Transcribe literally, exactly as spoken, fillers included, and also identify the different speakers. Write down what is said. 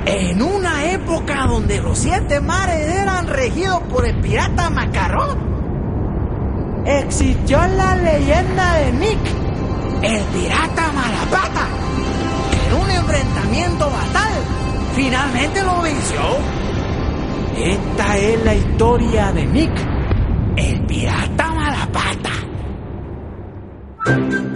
Speaker 1: En una época donde los siete mares eran regidos por el pirata Macarrón, existió la leyenda de Nick, el pirata Malapata, que en un enfrentamiento fatal finalmente lo venció. Esta es la historia de Nick, el pirata Malapata.